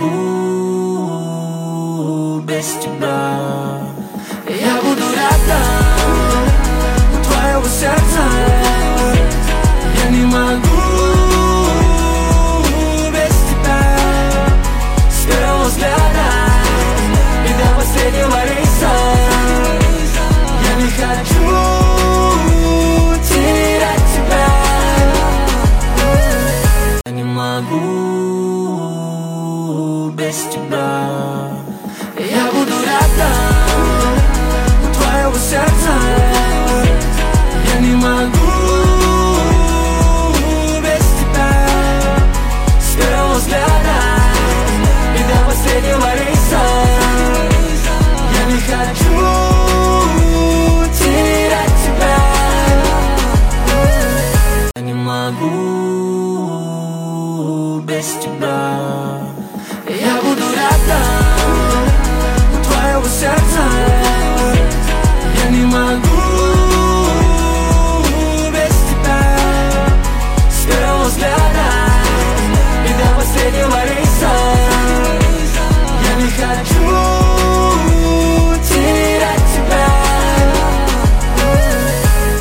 могу без тебя. Я буду рядом у твоего сердца. Я не могу без тебя. С первого взгляда и до последнего рейса. Я не хочу терять тебя. Я не могу без тебя. Я буду рядом у твоего сердца. Я не могу без тебя. С первого взгляда и до последнего рейса. Я не хочу терять тебя. Я не могу без тебя. Я буду рядом у твоего сердца. Я не могу без тебя. С первого взгляда и до последнего рейса. Я не хочу